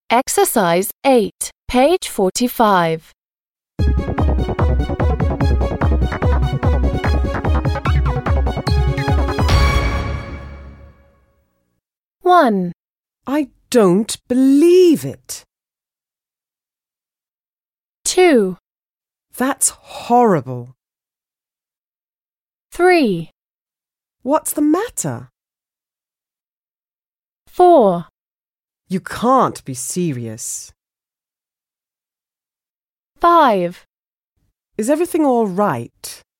Exercise 8, page 45. One, I don't believe it. 2, That's horrible. 3, What's the matter? 4, You can't be serious. 5. Is everything all right?